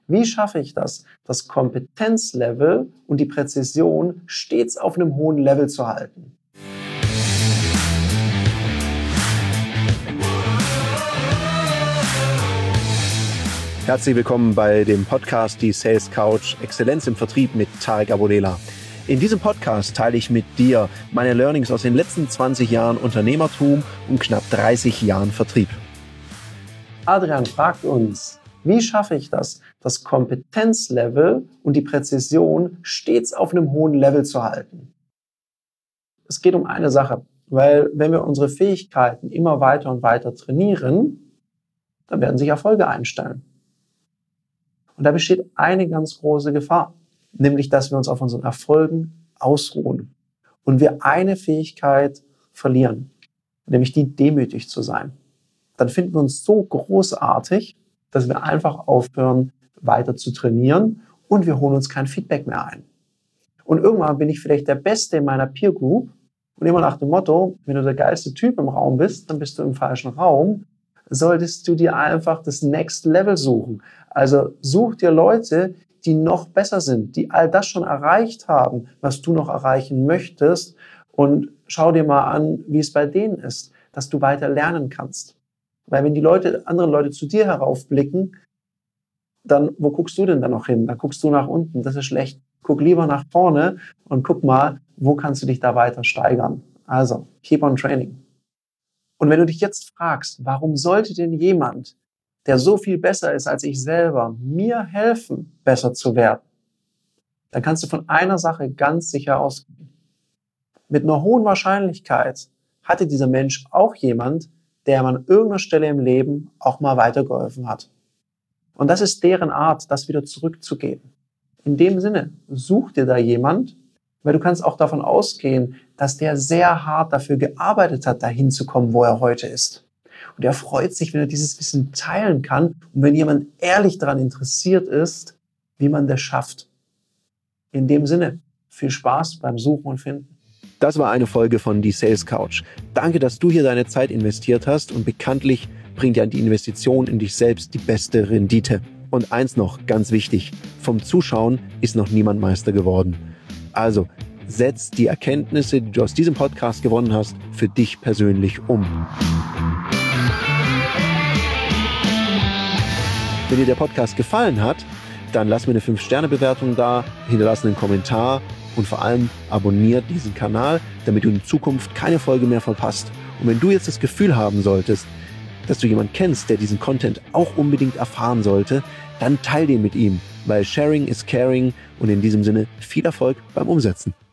Wie schaffe ich das Kompetenzlevel und die Präzision stets auf einem hohen Level zu halten? Herzlich willkommen bei dem Podcast Die Sales Couch Exzellenz im Vertrieb mit Tarek Abodela. In diesem Podcast teile ich mit dir meine Learnings aus den letzten 20 Jahren Unternehmertum und knapp 30 Jahren Vertrieb. Adrian fragt uns, wie schaffe ich das Kompetenzlevel und die Präzision stets auf einem hohen Level zu halten? Es geht um eine Sache, weil wenn wir unsere Fähigkeiten immer weiter und weiter trainieren, dann werden sich Erfolge einstellen. Und da besteht eine ganz große Gefahr, nämlich dass wir uns auf unseren Erfolgen ausruhen und wir eine Fähigkeit verlieren, nämlich die, demütig zu sein. Dann finden wir uns so großartig, dass wir einfach aufhören, weiter zu trainieren und wir holen uns kein Feedback mehr ein. Und irgendwann bin ich vielleicht der Beste in meiner Peer Group und immer nach dem Motto, wenn du der geilste Typ im Raum bist, dann bist du im falschen Raum, solltest du dir einfach das Next Level suchen. Also such dir Leute, die noch besser sind, die all das schon erreicht haben, was du noch erreichen möchtest und schau dir mal an, wie es bei denen ist, dass du weiter lernen kannst. Weil wenn die anderen Leute zu dir heraufblicken, dann, wo guckst du denn dann noch hin? Dann guckst du nach unten, das ist schlecht. Guck lieber nach vorne und guck mal, wo kannst du dich da weiter steigern. Also, keep on training. Und wenn du dich jetzt fragst, warum sollte denn jemand, der so viel besser ist als ich selber, mir helfen, besser zu werden, dann kannst du von einer Sache ganz sicher ausgehen. Mit einer hohen Wahrscheinlichkeit hatte dieser Mensch auch jemand, der ihm an irgendeiner Stelle im Leben auch mal weitergeholfen hat. Und das ist deren Art, das wieder zurückzugeben. In dem Sinne, such dir da jemand, weil du kannst auch davon ausgehen, dass der sehr hart dafür gearbeitet hat, dahin zu kommen, wo er heute ist. Und er freut sich, wenn er dieses Wissen teilen kann und wenn jemand ehrlich daran interessiert ist, wie man das schafft. In dem Sinne, viel Spaß beim Suchen und Finden. Das war eine Folge von Die Sales Couch. Danke, dass du hier deine Zeit investiert hast und bekanntlich bringt ja die Investition in dich selbst die beste Rendite. Und eins noch, ganz wichtig, vom Zuschauen ist noch niemand Meister geworden. Also, setz die Erkenntnisse, die du aus diesem Podcast gewonnen hast, für dich persönlich um. Wenn dir der Podcast gefallen hat, dann lass mir eine 5-Sterne-Bewertung da, hinterlass einen Kommentar und vor allem abonniert diesen Kanal, damit du in Zukunft keine Folge mehr verpasst. Und wenn du jetzt das Gefühl haben solltest, dass du jemanden kennst, der diesen Content auch unbedingt erfahren sollte, dann teil den mit ihm, weil Sharing is Caring und in diesem Sinne viel Erfolg beim Umsetzen.